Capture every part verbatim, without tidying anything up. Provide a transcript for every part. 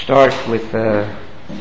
start with a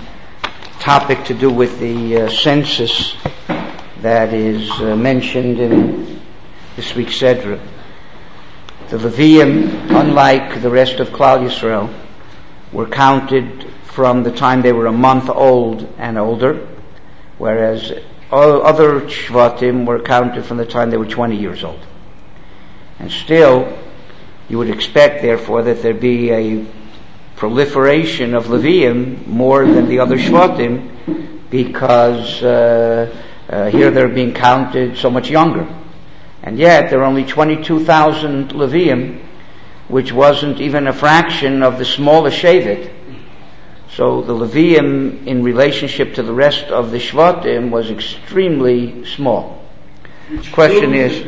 topic to do with the uh, census that is uh, mentioned in this week's Sedra. The Levium, unlike the rest of Klal Yisrael, were counted from the time they were a month old and older, whereas all other Shvatim were counted from the time they were twenty years old. And still, you would expect, therefore, that there be a proliferation of Levium more than the other Shvatim, because uh, uh, here they're being counted so much younger. And yet, there are only twenty-two thousand Levium, which wasn't even a fraction of the smallest Shevet. So the Levium, in relationship to the rest of the Shvatim, was extremely small. The question is,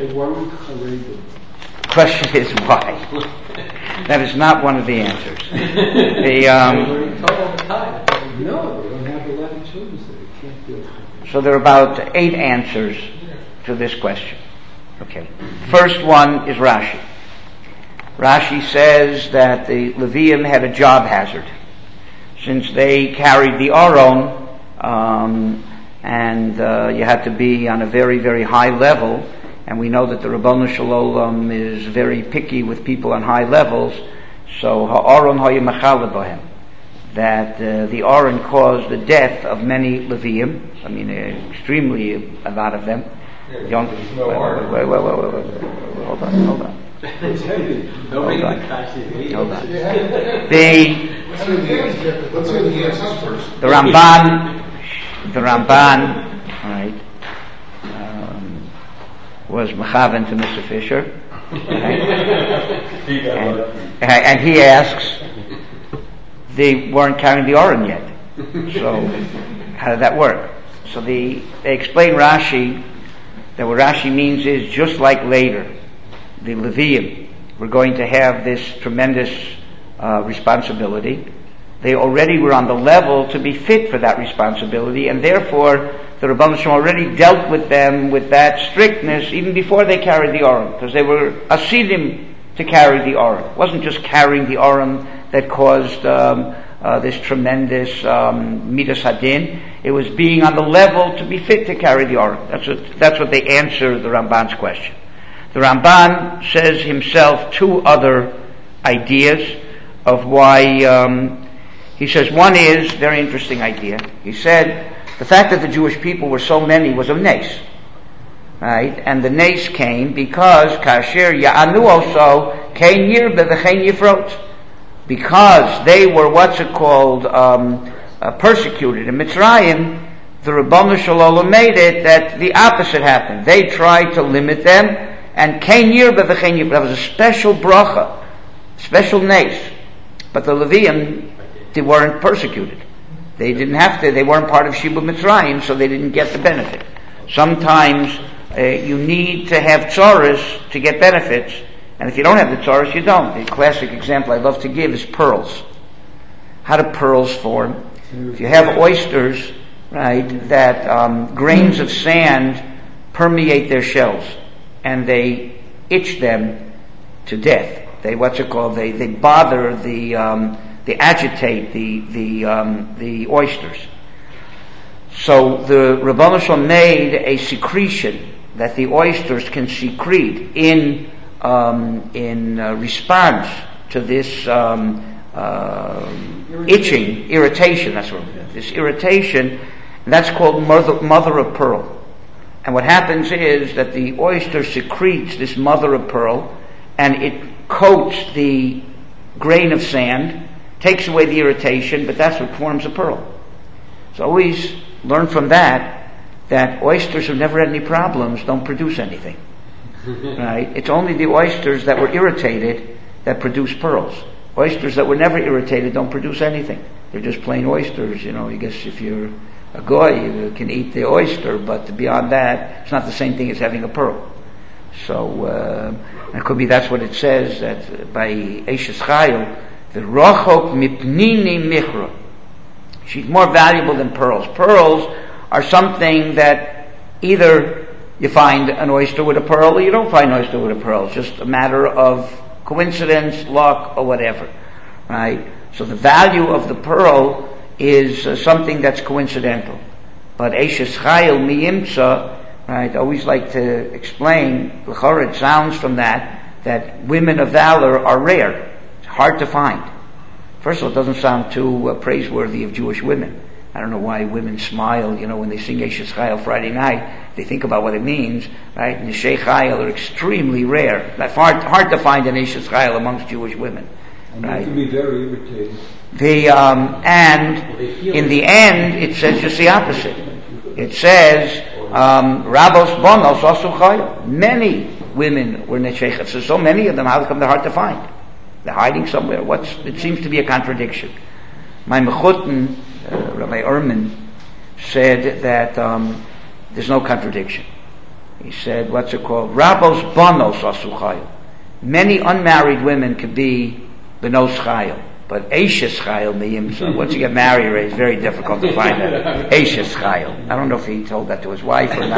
question is why? That is not one of the answers. The, um, no, they don't have eleven children, so they can't do it. So there are about eight answers to this question. Okay. First one is Rashi. Rashi says that the Levium had a job hazard, since they carried the Aron, um, and uh, you had to be on a very, very high level. And we know that the Rabbanu Shalom is very picky with people on high levels. So ha'aron ha'yim mechaleh bohem, that uh, the Aron caused the death of many Levium. I mean, uh, extremely a lot of them. Yeah, Young, no wait, wait, wait, wait, wait, wait, wait, wait, hold on, hold on. It's heavy. Hold on. Hold on. The Let's hear the Let's hear the answers first. the Ramban, the Ramban, all right, um, was mechaven to Mister Fisher, right? and, and he asks, they weren't carrying the Aron yet, so how did that work? So the, they explain Rashi that what Rashi means is, just like later, the Levium were going to have this tremendous uh, responsibility. They already were on the level to be fit for that responsibility, and therefore the Rebbeinu Shalom already dealt with them with that strictness even before they carried the Aron, because they were asidim to carry the Aron. It wasn't just carrying the Aron that caused um, uh, this tremendous um, midas hadin. It was being on the level to be fit to carry the Aron. That's what that's what they answer the Ramban's question. The Ramban says himself two other ideas of why. Um, he says one is very interesting idea. He said the fact that the Jewish people were so many was a nes, right? And the nes came because kasher ya'anu also kein yirbe v'chein yifrot, because they were what's it called um, uh, persecuted in Mitzrayim. The Rabbanu Shalom made it that the opposite happened. They tried to limit them, and kein yirbe v'chein yifrot, that was a special bracha, special nes. But the Levium, they weren't persecuted. They didn't have to, they weren't part of Shibud Mitzrayim, so they didn't get the benefit. Sometimes uh, you need to have tzoros to get benefits, and if you don't have the tzoros, you don't. The classic example I love to give is pearls. How do pearls form? If you have oysters, right, that um, grains of sand permeate their shells, and they itch them to death. They, what's it called? They, they bother the, um, they agitate the, the, um, the oysters. So the Rabbanu Shalom made a secretion that the oysters can secrete in, um, in uh, response to this, um, uh, itching, irritation, that's what it is. This irritation, and that's called mother, mother of pearl. And what happens is that the oyster secretes this mother of pearl, and it coats the grain of sand, takes away the irritation, but that's what forms a pearl. So always learn from that, that oysters who never had any problems don't produce anything. Right? It's only the oysters that were irritated that produce pearls. Oysters that were never irritated don't produce anything. They're just plain oysters, you know. I guess if you're a goy, you can eat the oyster, but beyond that, it's not the same thing as having a pearl. So, uh, it could be that's what it says, that by Eishes Chayil, the rochok mipnini michra. She's more valuable than pearls. Pearls are something that either you find an oyster with a pearl or you don't find an oyster with a pearl. It's just a matter of coincidence, luck, or whatever. Right? So the value of the pearl is uh, something that's coincidental. But Eishes Chayil Miyimtza, right, I always like to explain, it sounds from that, that women of valor are rare. It's hard to find. First of all, it doesn't sound too uh, praiseworthy of Jewish women. I don't know why women smile, you know, when they sing Eishes Chayil Friday night. They think about what it means, right? Neshei Chayil are extremely rare. It's hard, hard to find an Eishes Chayil amongst Jewish women. And right? It can be very irritating. The, um, and in the end, it says just the opposite. It says, um, Rabos Bonos Osu Chayil. Many women were Neshei. So, so many of them, how come they're hard to find? They're hiding somewhere. What's, it seems to be a contradiction. My Mechutin, uh, Rabbi Ehrman, said that, um, there's no contradiction. He said, what's it called? Rabos Bonos Osu Chayil. Many unmarried women could be Benos Chayil. But Eishes Chayil Miyimtza, once you get married, it's very difficult to find that. Eishes Chayil. I don't know if he told that to his wife or not.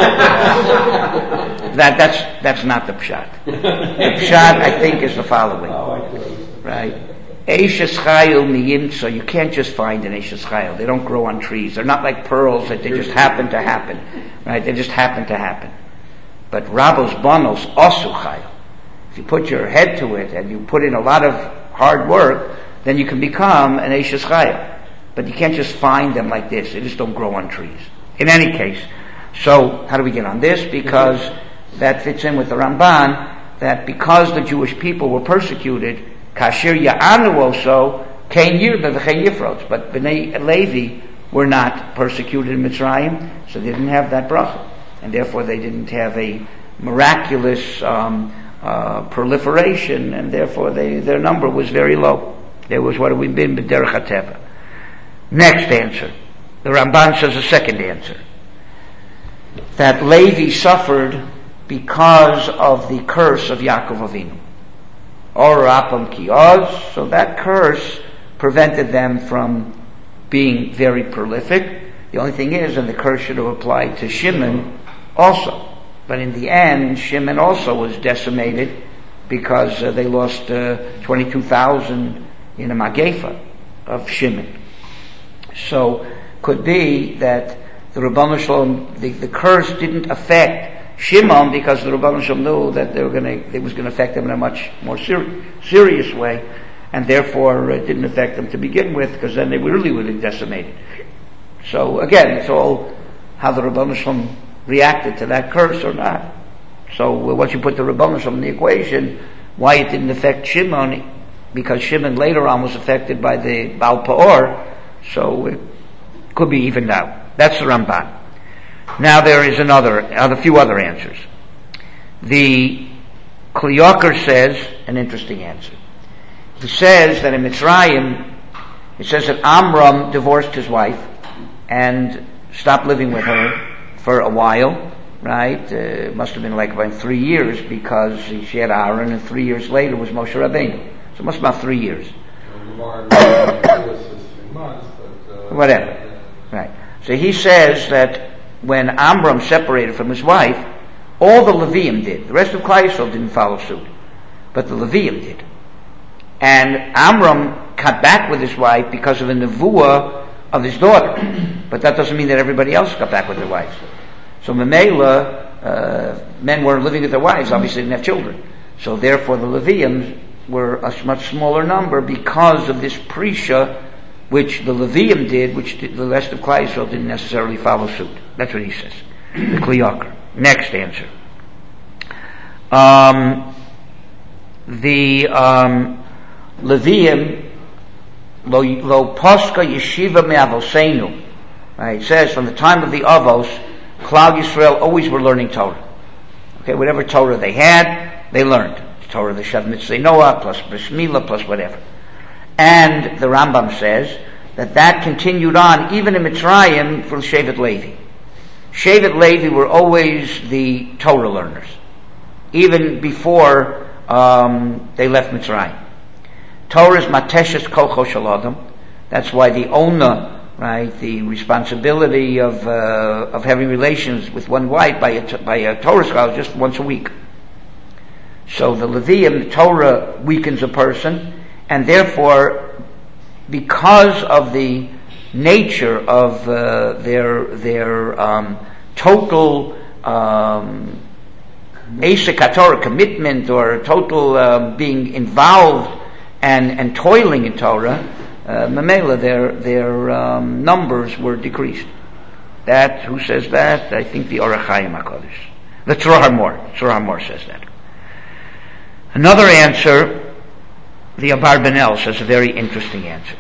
that, that's, that's not the pshat. The pshat, I think, is the following. Right? Eishes Chayil Miyimtza, you can't just find an Eishes Chayil. They don't grow on trees. They're not like pearls that they just happen to happen. Right? They just happen to happen. But Rabos Bonos Osu Chayil. If you put your head to it and you put in a lot of hard work, then you can become an Eishes Chayil. But you can't just find them like this. They just don't grow on trees. In any case, so how do we get on this? Because that fits in with the Ramban, that because the Jewish people were persecuted, Kashir Ya'anu also, Kain Yirda, the Kain Yifrots, but Bnei Levi were not persecuted in Mitzrayim, so they didn't have that bracha. And therefore they didn't have a miraculous um, uh, proliferation, and therefore they, their number was very low. There was what we've been b'derech hateva. Next answer. The Ramban says a second answer. That Levi suffered because of the curse of Yaakov Avinu. Or Rapam Ki Oz. So that curse prevented them from being very prolific. The only thing is, and the curse should have applied to Shimon also. But in the end, Shimon also was decimated because uh, they lost uh, twenty-two thousand in a Magefa of Shimon. So, could be that the Rebbeinu Shalom, the, the curse didn't affect Shimon because the Rebbeinu Shalom knew that they were going to, it was going to affect them in a much more ser- serious way, and therefore it didn't affect them to begin with, because then they really would have decimated. So again, it's all how the Rebbeinu Shalom reacted to that curse or not. So uh, once you put the Rebbeinu Shalom in the equation, why it didn't affect Shimon, because Shimon later on was affected by the Baal Peor, so it could be evened out. That's the Ramban. Now there is another, a few other answers. The Kli Yakar says an interesting answer. He says that in Mitzrayim, it says that Amram divorced his wife and stopped living with her for a while, right? Uh, it must have been like about three years because she had Aaron, and three years later was Moshe Rabbeinu. So it must be about three years. Whatever. Right. So he says that when Amram separated from his wife, all the Levium did. The rest of Klal Yisrael didn't follow suit. But the Levium did. And Amram got back with his wife because of the nevuah of his daughter. But that doesn't mean that everybody else got back with their wives. So Memela, uh, men weren't living with their wives, obviously didn't have children. So therefore the Levium were a much smaller number because of this Prisha, which the Levium did, which the rest of Klal Yisrael didn't necessarily follow suit. That's what he says. The Kli Yakar. Next answer. Um, the um, Levium, lo, lo poska yeshiva me'avoseinu. Right, it says from the time of the Avos, Klal Yisrael always were learning Torah. Okay, whatever Torah they had, they learned. Torah, the Shav Mitzvah Noah, plus Bris Milah, plus whatever. And the Rambam says that that continued on even in Mitzrayim for Shevet Levi. Shevet Levi were always the Torah learners, even before um, they left Mitzrayim. Torah is Mateshes Kolcho Shel Adam. That's why the Ona, right, the responsibility of uh, of having relations with one wife by a, by a Torah scholar just once a week. So the Levium, the Torah weakens a person, and therefore because of the nature of uh, their their um, total um, Eisek HaTorah commitment, or total uh, being involved and and toiling in Torah, uh, Mamela, their their um, numbers were decreased. That, who says that? I think the Orach Chaim HaKadosh. The Tzorah HaMor. Tzorah HaMor says that. Another answer, the Abarbanel says a very interesting answer.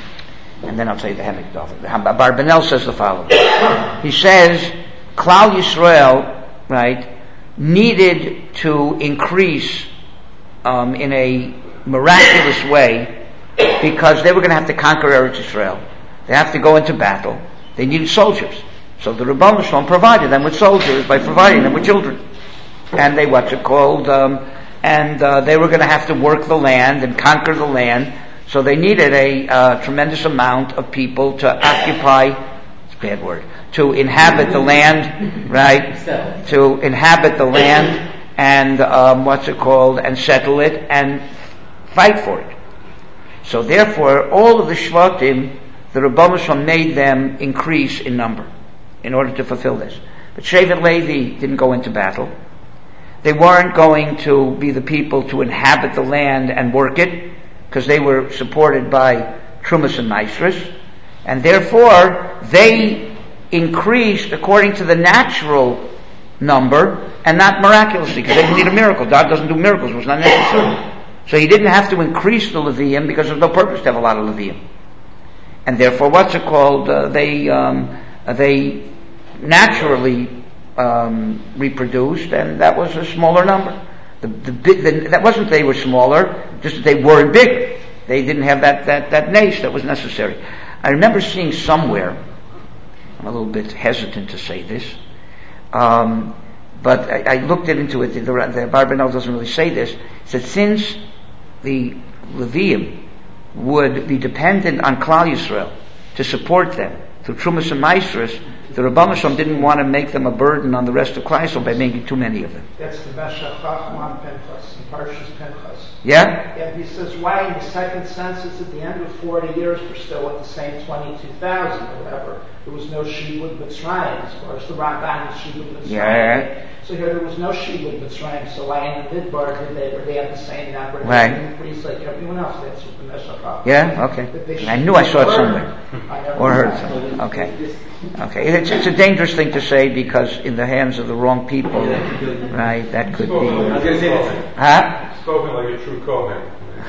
And then I'll tell you the Hemik Dover. The Abarbanel says the following. He says, Klal Yisrael, right, needed to increase um, in a miraculous way because they were going to have to conquer Eretz Yisrael. They have to go into battle. They needed soldiers. So the Rebbeinu Shalom provided them with soldiers by providing them with children. And they, what's it called, um, and uh, they were going to have to work the land and conquer the land. So they needed a uh, tremendous amount of people to occupy, it's a bad word, to inhabit the land, right? To inhabit the land and, um, what's it called, and settle it and fight for it. So therefore, all of the Shvatim, the Rebbeinu Shalom made them increase in number in order to fulfill this. But Shevet Levi didn't go into battle. They weren't going to be the people to inhabit the land and work it, because they were supported by Trumas and Maasros, and therefore they increased according to the natural number and not miraculously, because they didn't need a miracle. God doesn't do miracles; it was not necessary. So He didn't have to increase the Leviim because there's no purpose to have a lot of Leviim. And therefore, what's it called? Uh, they um, they naturally um, reproduced, and that was a smaller number. The, the, the, that wasn't they were smaller, just that they weren't bigger. They didn't have that that that nace that was necessary. I remember seeing somewhere. I'm a little bit hesitant to say this, um, but I, I looked into it. The, the Barbanel doesn't really say this. It said since the Levium would be dependent on Klal Yisrael to support them through Trumas and Maasros, the Rebbeinu Shalom didn't want to make them a burden on the rest of Klal Yisrael by making too many of them. That's the Meshach Chachman Pinchas, in Parshas Pinchas. Yeah? Yeah, he says, why in the second census at the end of forty years we're still at the same twenty-two thousand or whatever. There was no Shibud Mitzrayim, as far as the Ramban is Shibud Mitzrayim. Yeah. So here there was no Shibud Mitzrayim, so why in the Midbar did they, were they at the same number? Right. They increased like everyone else. That's what the Meshach Chachman. Yeah? Okay. I knew I saw it somewhere. Or heard something. Okay. Okay. It's, it's a dangerous thing to say because in the hands of the wrong people, right, that could be... I was going to say this. Huh? Spoken like a true Kohen.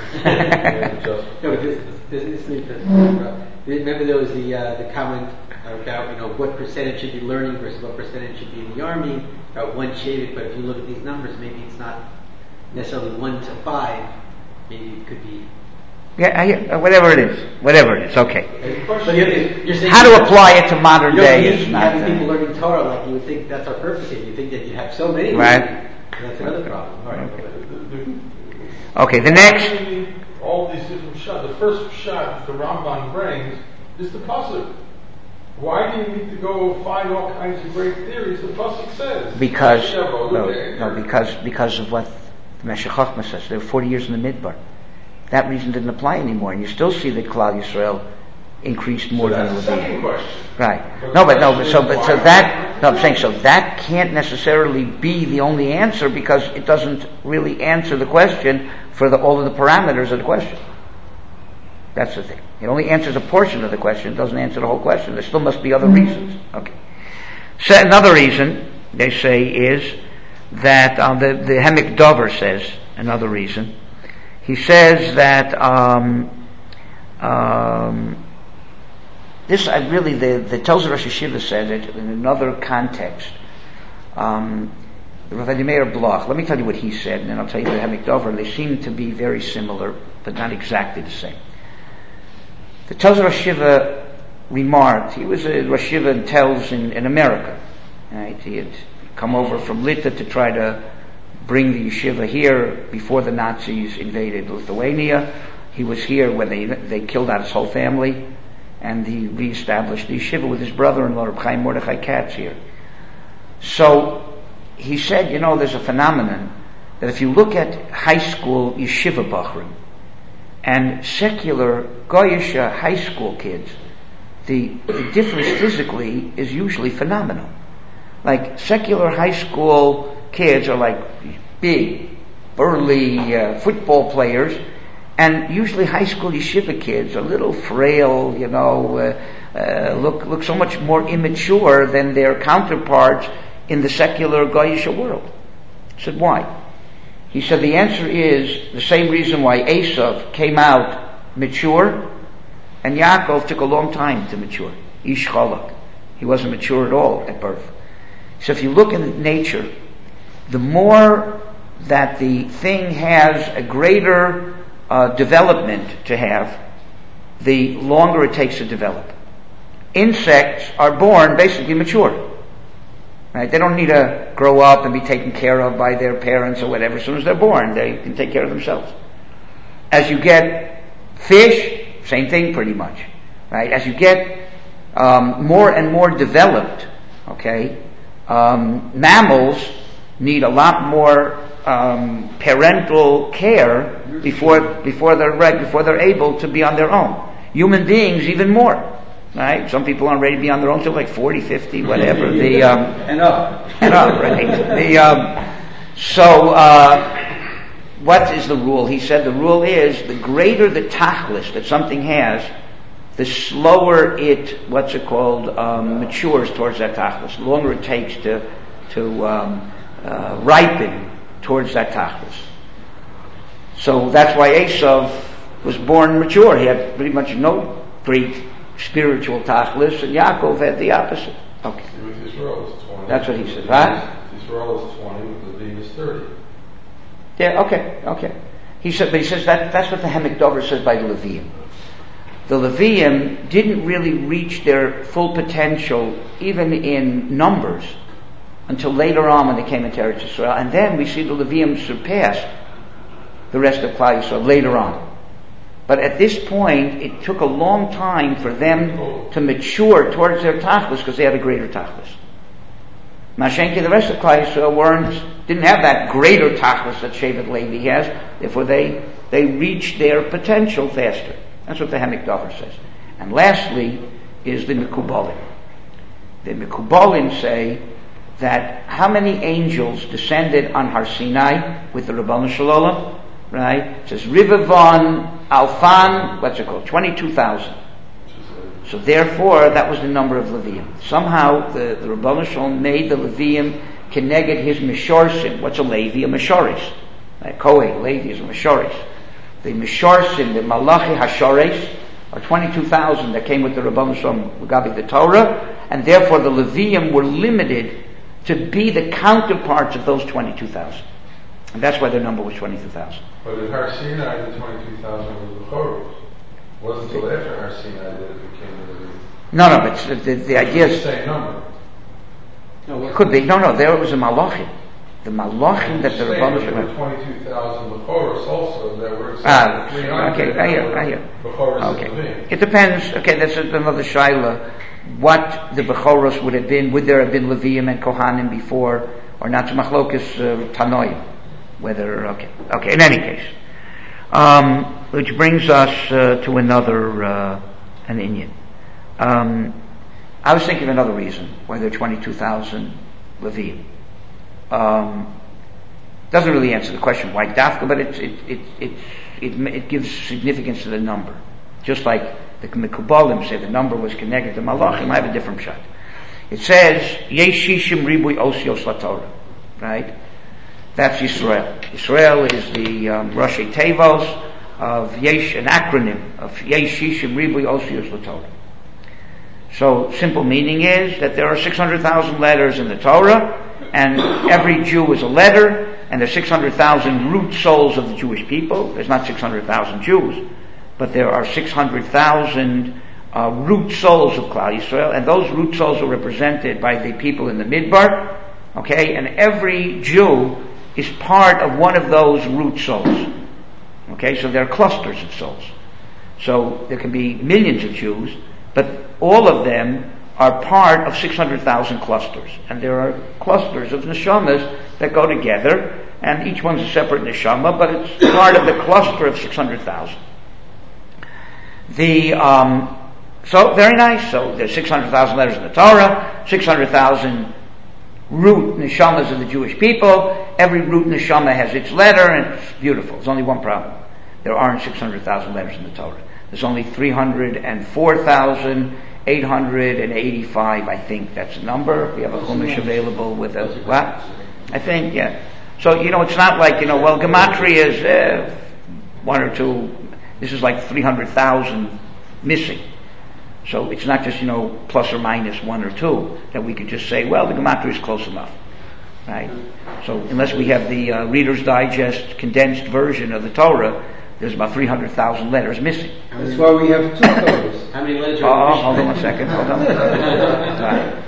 No, this, this, this, this, remember there was the uh, the comment about, you know, what percentage should be learning versus what percentage should be in the army, about one shavit, but if you look at these numbers, maybe it's not necessarily one to five, maybe it could be... Yeah, I, whatever it is. Whatever it is, okay. But you're, you're saying how to apply it to modern you day is is not... having Uh, people learning Torah, like you would think that's our purpose here. You think that you have so many... Right. That's another problem. All right. Okay. Okay, the next... All these different shots. The first shot the Ramban brings is the pasuk. Why do you need to go find all kinds of great theories? The pasuk says Because no, no, because because of what the Meshech Chochmah says. There were forty years in the Midbar. That reason didn't apply anymore, and you still see that Klal Yisrael increased more so than that's the the second question. Right. But No, but no, but so question but is so why- that no, I'm saying so that can't necessarily be the only answer because it doesn't really answer the question for the all of the parameters of the question. That's the thing. It only answers a portion of the question. It doesn't answer the whole question. There still must be other reasons. Okay. So another reason they say is that um, the the Hemik Dover says another reason. He says that um, um, this I really the the Telzer Rosh Hashiva said it in another context. Um, Rav Meir Bloch. Let me tell you what he said, and then I'll tell you the Hemik Dover. They seem to be very similar, but not exactly the same. The Telzer Rosh Hashiva remarked, he was a Rosh Hashiva in Telz in, in America. Right? He had come over from Lita to try to bring the yeshiva here before the Nazis invaded Lithuania. He was here when they they killed out his whole family, and he reestablished the yeshiva with his brother-in-law, Reb Chaim Mordechai Katz here. So he said, you know, there's a phenomenon that if you look at high school yeshiva bachrim, and secular Goyish high school kids, the, the difference physically is usually phenomenal. Like secular high school kids are like big, burly uh, football players, and usually high school yeshiva kids are a little frail, you know, uh, uh, look look so much more immature than their counterparts in the secular Goyish world. I said, why? He said the answer is the same reason why Esav came out mature, and Yaakov took a long time to mature. Ish chalak. He wasn't mature at all at birth. So if you look in nature, the more that the thing has a greater uh, development to have, the longer it takes to develop. Insects are born basically mature. Right? They don't need to grow up and be taken care of by their parents or whatever. As soon as they're born, they can take care of themselves. As you get fish, same thing pretty much. Right? As you get um, more and more developed, okay, um, mammals need a lot more um, parental care before before they're right, before they're able to be on their own. Human beings even more. Right? Some people aren't ready to be on their own till like forty, fifty, whatever. The um, and up, and up, right? The um, so uh, what is the rule? He said the rule is the greater the tachlis that something has, the slower it, what's it called, um, matures towards that tachlis. The longer it takes to to um, uh, ripen towards that tachlis. So that's why Esav was born mature. He had pretty much no great spiritual tachlis, and Yaakov had the opposite. Okay. With Yisrael is twenty. That's what he says, huh? Yisrael is twenty, with Levim is thirty. Yeah, okay, okay. He said, but he says that that's what the Hemik Dover says by the Levium. The Levium didn't really reach their full potential, even in numbers, until later on when they came into Eretz Yisrael, and then we see the Levium surpass the rest of Klal Yisrael later on. But at this point, it took a long time for them to mature towards their tachlis because they had a greater tachlis. Mashenki, the rest of Klal Yisrael weren't, didn't have that greater tachlis that Shevet Levi has. Therefore, they they reached their potential faster. That's what the Hemik Dover says. And lastly is the Mekubalim. The Mekubalim say that how many angels descended on Har Sinai with the Rabbanu Shalom? Right? It says Rivavon Alfan, what's it called? twenty-two thousand. So therefore, that was the number of Levium. Somehow, the, the Rabbanu Shalom made the Levium keneged his Mishorsim. What's a Levi? A Mishoris. Right? Kohen, Levi is a Mishoris. The Mishorsim, the Malachi Hashores, are twenty-two thousand that came with the Rabbanu Shalom, Gabi the Torah, and therefore the Levium were limited to be the counterparts of those twenty-two thousand. And that's why their number was twenty-two thousand. But in Har Sinai, the twenty-two thousand was the Choros. It wasn't until after Har Sinai that it became the Levi. No, no, but the, the idea is... the same number. No, it could be. No, no, there was a Malachim. The Malachim that the Rabbanu Shalom... There were twenty-two thousand Bechoros also that were... Ah, okay, I hear, I hear. Bechoros okay. and Levi. It depends. Okay, that's another shaila. What the Bechoros would have been. Would there have been Levium and Kohanim before, or not? Machlokas uh, Tanoim. Whether, okay, okay, in any case. Um, which brings us uh, to another, uh, an Indian. Um, I was thinking of another reason why there are twenty-two thousand Levium. Um, doesn't really answer the question why Dafka, but it, it, it, it, it, it gives significance to the number. Just like the Mekubalim say the number was connected to Malachim, I have a different shot. It says, Yeshishim Ribui Osios LaTorah, right? That's Yisrael. Yisrael is the um, Rashi Tevos of Yesh, an acronym of Yeshishim Ribui Osios LaTorah. So, simple meaning is that there are six hundred thousand letters in the Torah, and every Jew is a letter, and there's six hundred thousand root souls of the Jewish people. There's not six hundred thousand Jews, but there are six hundred thousand uh, root souls of Klal Yisrael, and those root souls are represented by the people in the Midbar, okay, and every Jew is part of one of those root souls. Okay, so there are clusters of souls. So there can be millions of Jews, but all of them are part of six hundred thousand clusters. And there are clusters of neshamas that go together, and each one's a separate neshama, but it's part of the cluster of six hundred thousand. The um, so very nice. So there's six hundred thousand letters in the Torah, six hundred thousand root neshamas of the Jewish people. Every root neshama has its letter, and it's beautiful. There's only one problem: there aren't six hundred thousand letters in the Torah. There's only three hundred four thousand eight hundred eighty-five. I think that's the number. We have a chumash available with a what? I think, yeah. So you know, it's not like you know. Well, gematria is uh, one or two. This is like three hundred thousand missing. So it's not just, you know, plus or minus one or two that we could just say, well, the gematria is close enough, right? So unless we have the uh, Reader's Digest condensed version of the Torah, there's about three hundred thousand letters missing. That's why we have two Torahs. How many letters are Oh, hold on one second, hold on. Right.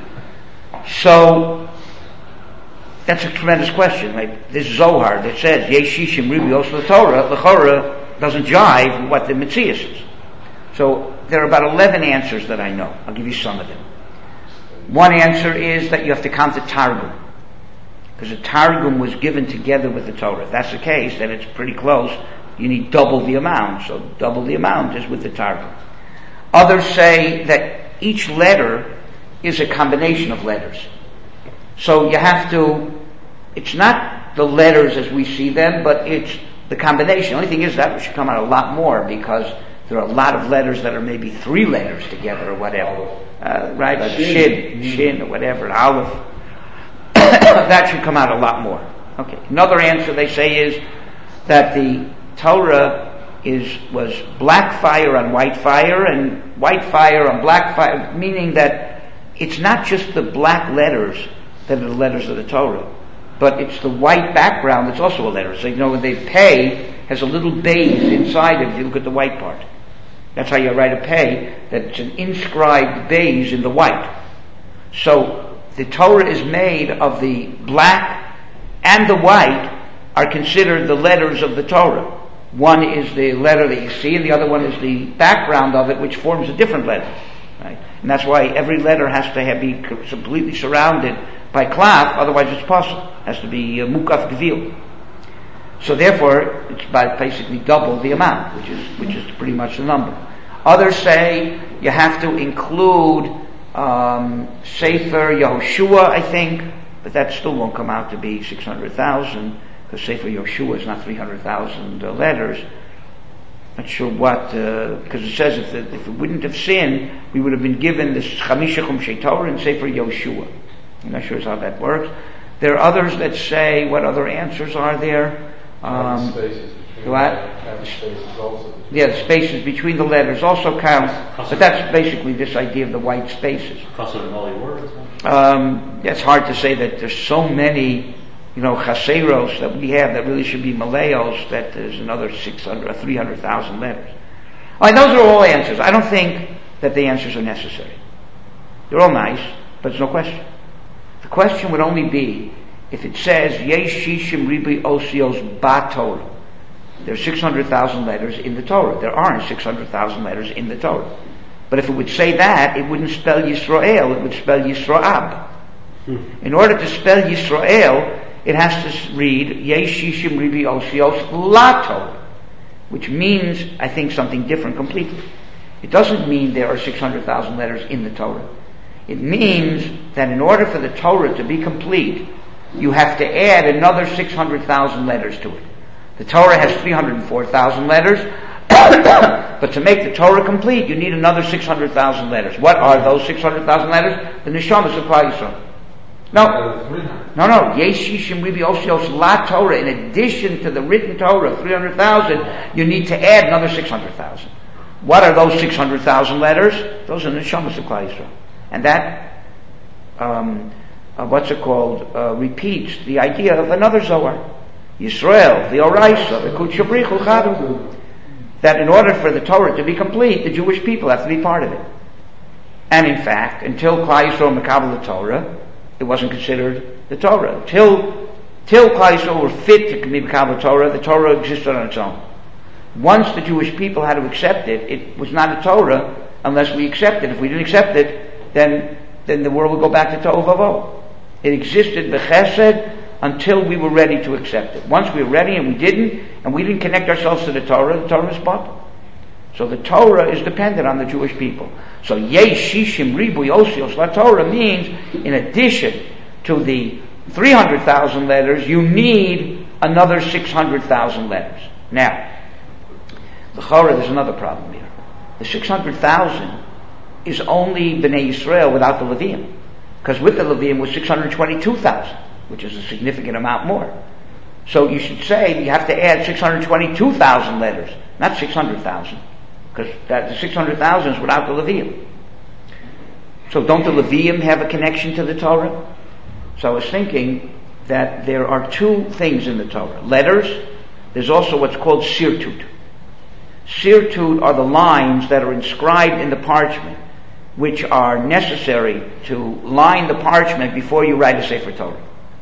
So, that's a tremendous question. Like this Zohar that says, Yeshishim Ribios LaTorah, L'chora doesn't jive with what the Metzias is. So, there are about eleven answers that I know. I'll give you some of them. One answer is that you have to count the Targum. Because the Targum was given together with the Torah. If that's the case, then it's pretty close. You need double the amount. So double the amount is with the Targum. Others say that each letter is a combination of letters. So you have to, it's not the letters as we see them, but it's the combination. The only thing is that should come out a lot more because there are a lot of letters that are maybe three letters together or whatever. Uh, right? Like shin, shin or whatever, aleph. That should come out a lot more. Okay. Another answer they say is that the Torah is was black fire on white fire and white fire on black fire, meaning that it's not just the black letters that are the letters of the Torah, but it's the white background that's also a letter. So you know when they pay has a little base inside it. If you look at the white part, that's how you write a pay. That it's an inscribed base in the white. So the Torah is made of the black and the white are considered the letters of the Torah. One is the letter that you see, and the other one is the background of it, which forms a different letter. Right? And that's why every letter has to have, be completely surrounded by cloth, otherwise it's possible. It has to be uh, mukaf gvil. So therefore, it's about basically double the amount, which is which is pretty much the number. Others say you have to include um, Sefer Yehoshua, I think, but that still won't come out to be six hundred thousand, because Sefer Yehoshua is not three hundred thousand uh, letters. Not sure what, because uh, it says if, the, if it wouldn't have sinned, we would have been given this Chamisha Chumshei Torah and Sefer Yehoshua. I'm not sure how that works. There are others that say, what other answers are there? Um, spaces between what? The spaces also between yeah, the spaces between the letters also count, but that's basically this idea of the white spaces. Um, it's hard to say that there's so many, you know, chaseros that we have that really should be Malayos, that there's another six hundred or three hundred thousand letters. All right, those are all answers. I don't think that the answers are necessary. They're all nice, but there's no question. The question would only be if it says Yesh Shishim Ribi Osios Ba Torah. There's six hundred thousand letters in the Torah. There aren't six hundred thousand letters in the Torah. But if it would say that, it wouldn't spell Yisrael, it would spell Yisroab. Hmm. In order to spell Yisrael, it has to read Yesh Shishim Ribi Osios La Torah, which means, I think, something different completely. It doesn't mean there are six hundred thousand letters in the Torah. It means that in order for the Torah to be complete, you have to add another six hundred thousand letters to it. The Torah has three hundred four thousand letters, but to make the Torah complete, you need another six hundred thousand letters. What are those six hundred thousand letters? The Neshamas of Klal Yisrael. No, no, no. Yeshishim Ribi Osios La Torah. In addition to the written Torah of three hundred thousand, you need to add another six hundred thousand. What are those six hundred thousand letters? Those are the Neshamas of Klal Yisrael. And that, um, uh, what's it called, uh, repeats the idea of another Zohar. Yisrael, the Oraisa, the Kutsh Brichul Chadu. That in order for the Torah to be complete, the Jewish people have to be part of it. And in fact, until Klal Yisrael Mekabel the Torah, it wasn't considered the Torah. Till, till Klal Yisrael were fit to be Mekabel the Torah, the Torah existed on its own. Once the Jewish people had to accept it, it was not a Torah unless we accept it. If we didn't accept it, then then the world would go back to Tohu Vavohu. It existed b'chesed until we were ready to accept it. Once we were ready and we didn't, and we didn't connect ourselves to the Torah, the Torah was bottled. So the Torah is dependent on the Jewish people. So yesh shishim ribuy osios laTorah means, in addition to the three hundred thousand letters, you need another six hundred thousand letters. Now, the Chorah, there's another problem here. The six hundred thousand is only Bnei Yisrael without the Levium. Because with the Levium was six hundred twenty-two thousand, which is a significant amount more. So you should say you have to add six hundred twenty-two thousand letters, not six hundred thousand. Because that, the six hundred thousand is without the Levium. So don't the Levium have a connection to the Torah? So I was thinking that there are two things in the Torah. Letters, there's also what's called sirtut. Sirtut are the lines that are inscribed in the parchment, which are necessary to line the parchment before you write a Sefer Torah.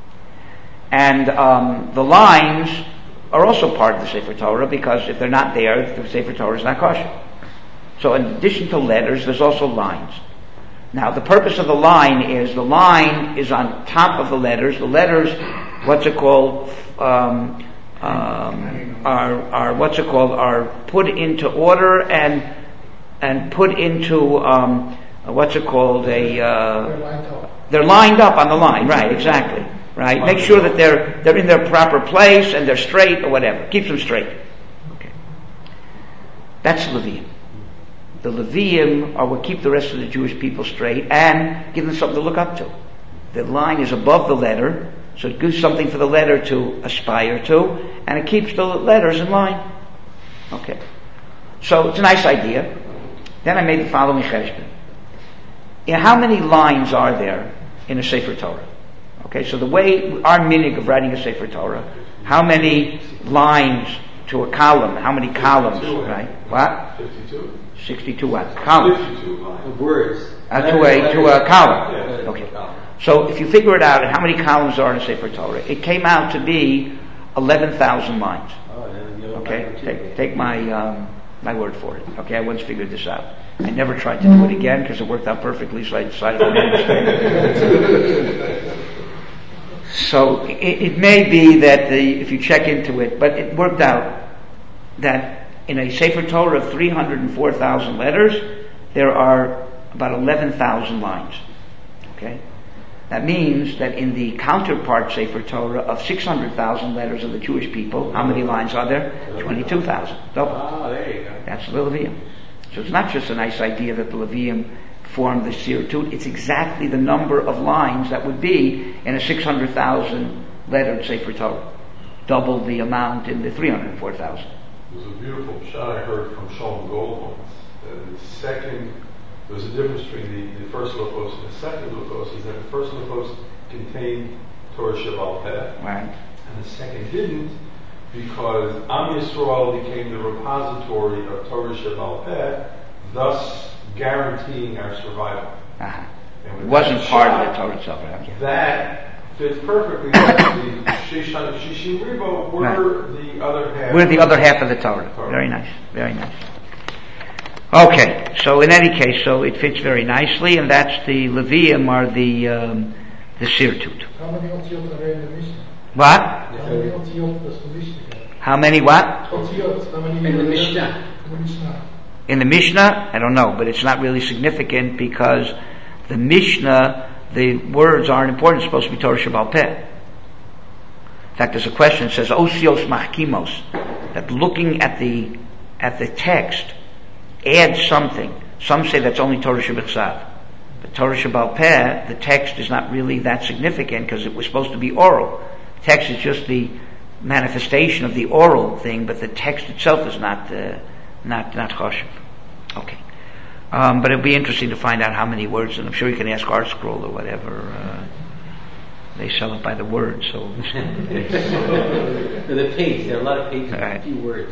And um, the lines are also part of the Sefer Torah, because if they're not there, the Sefer Torah is not kosher. So in addition to letters, there's also lines. Now, the purpose of the line is, the line is on top of the letters. The letters, what's it called, um, um, are, are, what's it called, are put into order and, and put into, um, what's it called, a, uh, they're lined up on the line, right, exactly, right? Make sure that they're, they're in their proper place and they're straight or whatever. Keeps them straight. Okay. That's Levium. The Levium are what keep the rest of the Jewish people straight and give them something to look up to. The line is above the letter, so it gives something for the letter to aspire to, and it keeps the letters in line. Okay. So it's a nice idea. Then I made the following cheshbon. Yeah, how many lines are there in a Sefer Torah? Okay, so the way, our minig of writing a Sefer Torah, how many lines to a column? How many columns, right? What? fifty-two. sixty-two what? Columns. fifty-two lines. Words. Uh, to a, to a column. Yeah. Okay. So if you figure it out, how many columns are in a Sefer Torah? It came out to be eleven thousand lines. Okay? Take, take my, um, my word for it. Okay, I once figured this out. I never tried to do it again because it worked out perfectly, so I decided to make a mistake. So it, it may be that the, if you check into it, but it worked out that in a Sefer Torah of three hundred four thousand letters, there are about eleven thousand lines. Okay? That means that in the counterpart Sefer Torah of six hundred thousand letters of the Jewish people, how many lines are there? twenty-two thousand. Double. Ah, there you go. That's the Levium. So it's not just a nice idea that the Levium form the sirtut, it's exactly the number of lines that would be in a six hundred thousand lettered Sefer Torah. Double the amount in the three hundred four thousand. There's a beautiful shot I heard from Shalom Goldman. Uh, the second, there was a difference between the, the first Lukos and the second Lukos, is that the first Lukos contained Torah Shebaal Peh, right, and the second didn't, because Am Yisrael became the repository of Torah Shebaal Peh, thus guaranteeing our survival. Uh-huh. It wasn't part shot, of the Torah itself. Yeah. That fits perfectly. The Shishim Ribo were right. the other half. We're the other half of the Torah. Torah. Very nice. Very nice. Okay, so in any case, so it fits very nicely, and that's the Levium are the um, the sirtut. How many otiot are in the Mishnah? What? How many otiot does the Mishnah have? How many what? Otiot. How many in the Mishnah? In the Mishnah. In the Mishnah, I don't know, but it's not really significant because the Mishnah, the words aren't important. It's supposed to be Torah Shebaal Peh. In fact, there's a question that says Osios Machkimos, that looking at the at the text adds something. Some say that's only Torah Shebechsav. But Torah Shebaal Peh, the text is not really that significant because it was supposed to be oral. The text is just the manifestation of the oral thing, but the text itself is not uh, not not choshev. Okay, um, but it'll be interesting to find out how many words, and I'm sure you can ask Art Scroll or whatever. Uh, they sell it by the word, so. The page, there are a lot of pages, right. A few words.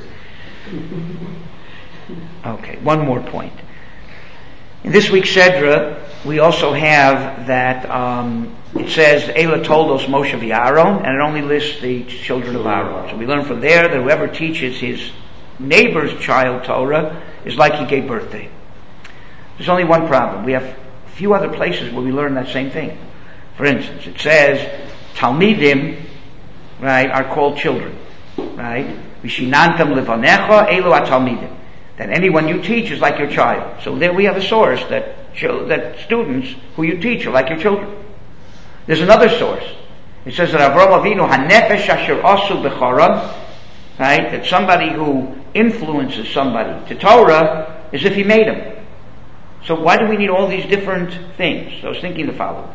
Okay, one more point. In this week's Sedra, we also have that um, it says Eila Toldos Moshe v'Aaron, and it only lists the children of Aaron. So we learn from there that whoever teaches his neighbor's child Torah is like he gave birth to him. There's only one problem. We have a few other places where we learn that same thing. For instance, it says Talmidim, right, are called children, right? Vishinantam levanecha elu atalmidim. that anyone you teach is like your child. So there we have a source that show, that students who you teach are like your children. There's another source. It says that Avraham Avinu hanefesh asher asu b'charan, right? That somebody who influences somebody to Torah is if he made him. So why do we need all these different things? So I was thinking the following.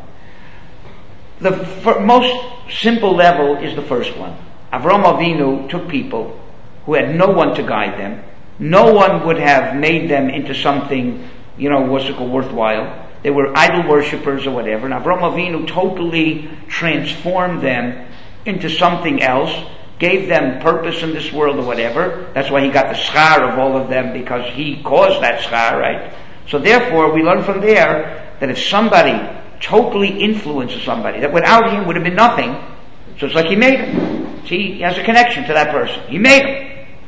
The f- most simple level is the first one. Avraham Avinu took people who had no one to guide them. No one would have made them into something, you know, what's it called, worthwhile. They were idol worshippers or whatever. And Avraham Avinu totally transformed them into something else, gave them purpose in this world or whatever. That's why he got the schar of all of them, because he caused that schar, right? So therefore, we learn from there that if somebody totally influences somebody, that without him would have been nothing, so it's like he made him. See, he has a connection to that person. He made him.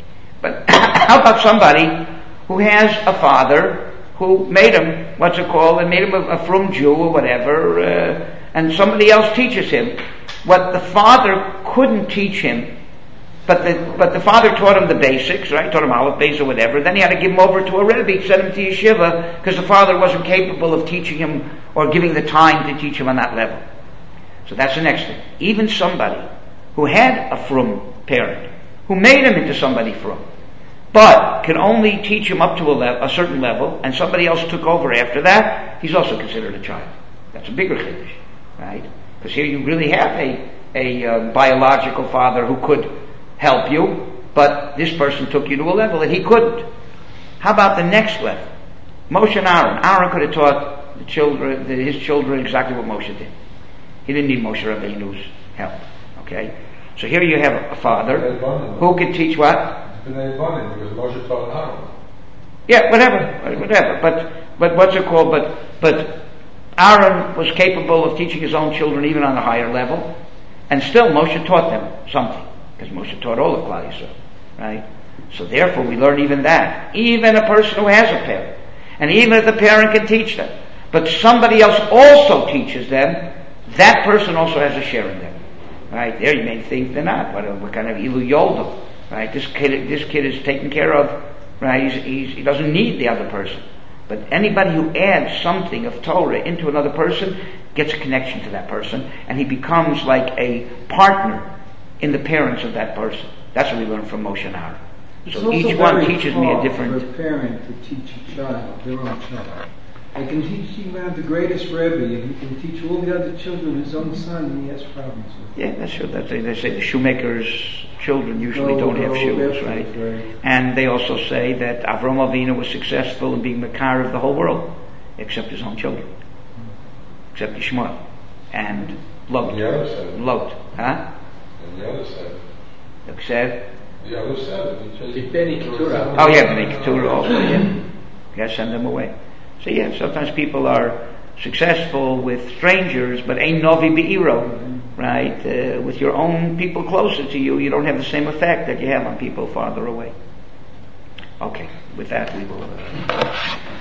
But how about somebody who has a father who made him, what's it called, and made him a, a frum Jew or whatever, uh, and somebody else teaches him what the father couldn't teach him, but the but the father taught him the basics, right? Taught him Aleph, Beis, or whatever. Then he had to give him over to a Rebbe, send him to yeshiva, because the father wasn't capable of teaching him or giving the time to teach him on that level. So that's the next thing. Even somebody who had a frum parent, who made him into somebody frum, but can only teach him up to a, le- a certain level, and somebody else took over after that, he's also considered a child. That's a bigger chiddush, right? Because here you really have a, a uh, biological father who could help you, but this person took you to a level that he couldn't. How about the next level? Moshe and Aaron. Aaron could have taught the children, the, his children exactly what Moshe did. He didn't need Moshe Rabbeinu's help. Okay? So here you have a father who could teach what? Because Moshe taught Aaron. Yeah, whatever, whatever. But but what's it called? But but Aaron was capable of teaching his own children even on a higher level, and still Moshe taught them something, because Moshe taught all of Klal Yisrael, right? So therefore, we learn even that. Even a person who has a parent, and even if the parent can teach them, but somebody else also teaches them, that person also has a share in them, right? There you may think they're not. What, what kind of ilu yoldo? Right, this kid, this kid is taken care of. Right, he's, he's, he doesn't need the other person. But anybody who adds something of Torah into another person gets a connection to that person, and he becomes like a partner in the parents of that person. That's what we learn from Moshe and Aaron. So each one teaches me a different. For a parent to teach a child, their own child. I can teach him have the greatest Rebbe, and he can teach all the other children his own son, and he has problems with it. Yeah, that's true. That's, they say the shoemaker's children usually no, don't no, have shoes, right? right? And they also say that Avraham Avinu was successful in being Makar of the whole world, except his own children, mm-hmm. except Ishmael and Lot. The other seven. Lot, huh? And the other seven. Except the other seven. Bnei Keturah. Oh yeah, Bnei Keturah also. Yeah, yeah, send them away. So yeah, sometimes people are successful with strangers, but ain't novi be'iro, right? Uh, with your own people closer to you, you don't have the same effect that you have on people farther away. Okay, with that we will. Uh